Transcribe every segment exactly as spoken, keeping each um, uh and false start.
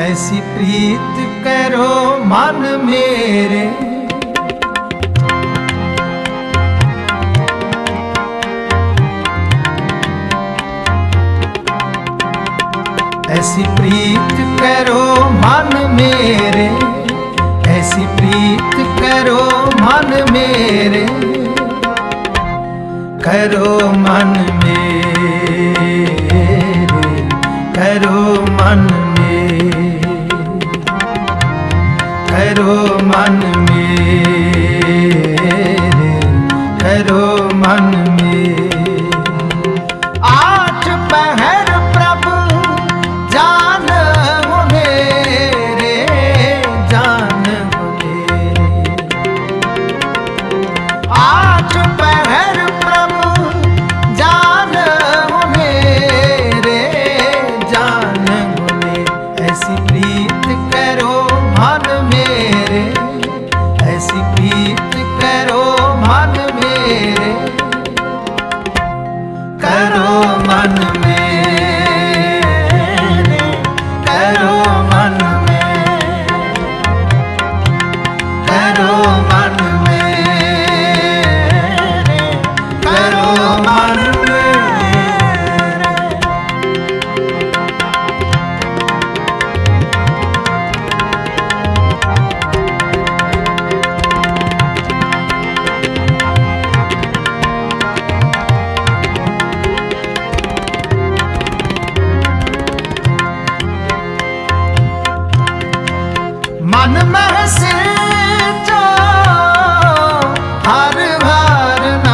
ऐसी प्रीत करो मन मेरे, ऐसी प्रीत करो मन मेरे, ऐसी प्रीत करो मन मेरे, करो मन मेरे, करो मन मेरे, करो मन मेरे, करो मन मेरे। आठ पहर प्रभु जान हो मेरे, जान हो मेरे। आठ पहर प्रभु जान हो मेरे, जान हो मेरे। ऐसी प्रीत करो मन मेरे, ऐसी प्रीत करो मन मेरे, करो मन मेरे, करो मन मेरे, करो मन मेरे, करो मन मेरे। मन मह से जो हर भरना,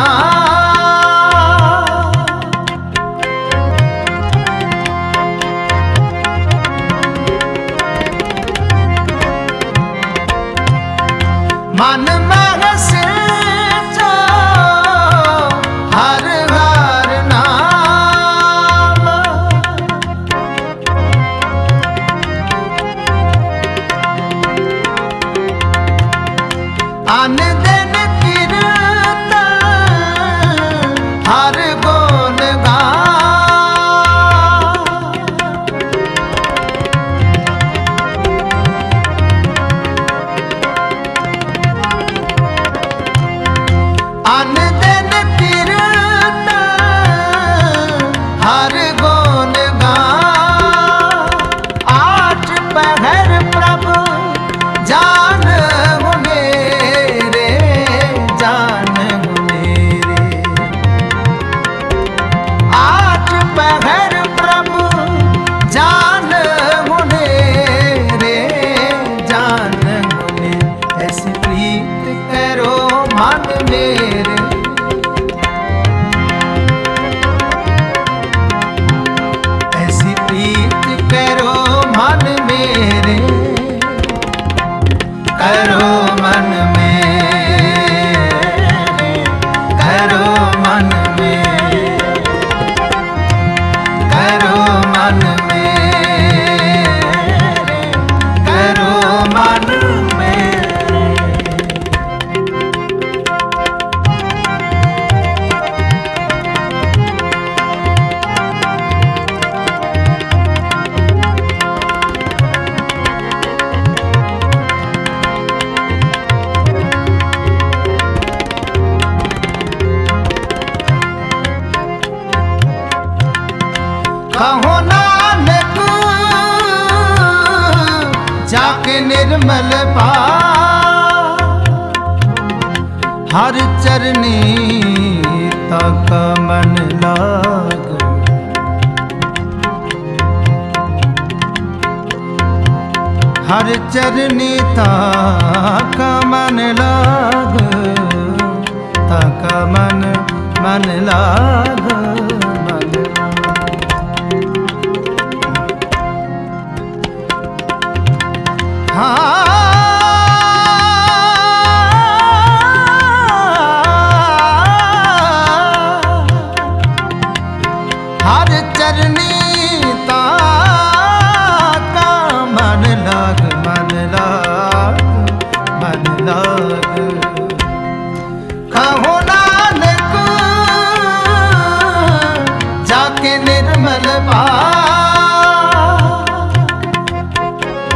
मन मह से जो हर भरना, अन दिन कीर्तन हर गुण गान, अन दिन कीर्तन हर गुण गान। आठ पहर प्रभु जान हो मेरे, जान हो मेरे। आठ पहर प्रभु जान हो मेरे, जान हो मेरे। ऐसी प्रीत करो मन मेरे, ऐसी प्रीत करो मन मेरे, करो मन मेरे, करो मन मेरे, करो मन मेरे, करो मन मेरे। कहो नानक जाके निर्मल पार, हर चरनी तक मन लाग, हर चरनी तक मन लाग, तक मन मन लाग, मन लाग। हाँ हर चरनी ताका मन लाग, मन लाग, मन लाग। कहो नानक जाके निर्मल पार,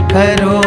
करो